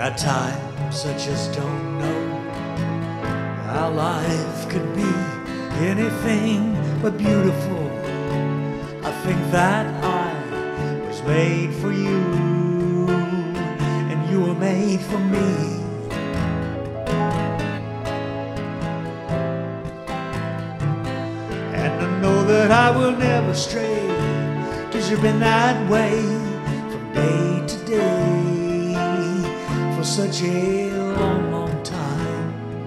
At times I just don't know how life could be anything but beautiful. I think that I was made for you, and you were made for me. And I know that I will never stray, 'cause you've been that way from day to day for such a long, long time.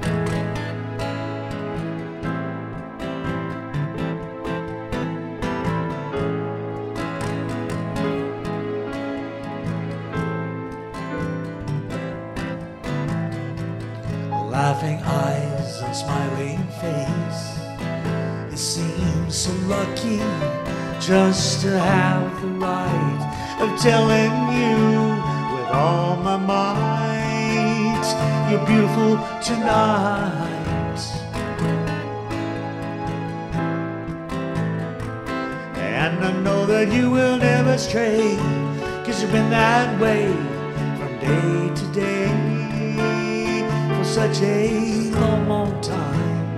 Laughing eyes and smiling face, it seems so lucky just to have the right of telling you with all my might, you're beautiful tonight. And I know that you will never stray, 'cause you've been that way from day to day for such a long, long time.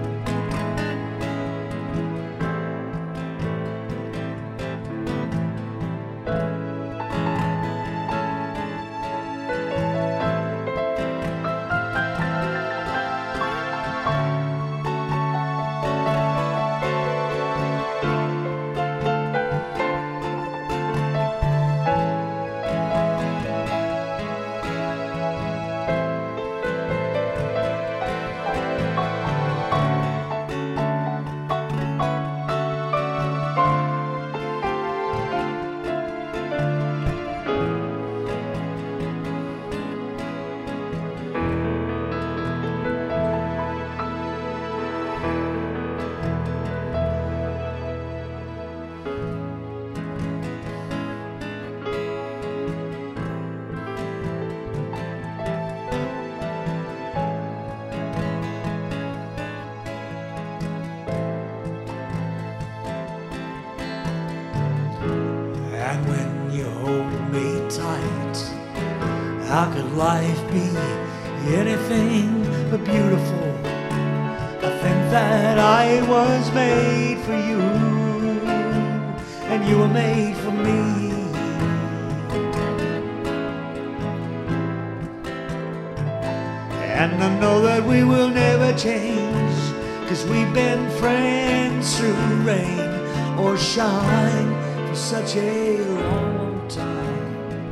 And when you hold me tight, how could life be anything but beautiful? I think that I was made for you, and you were made for me. And I know that we will never change, 'cause we've been friends through rain or shine for such a long, long time.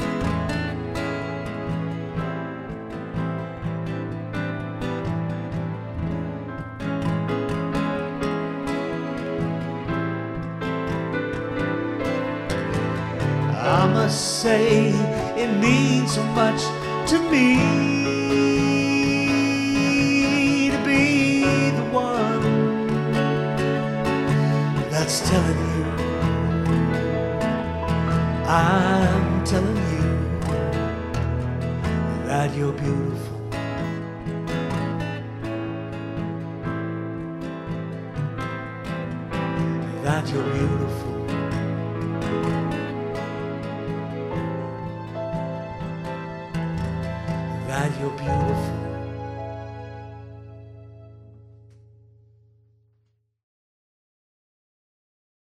I must say it means so much to me to be the one that's telling you, I'm telling you that you're beautiful. That you're beautiful. That you're beautiful.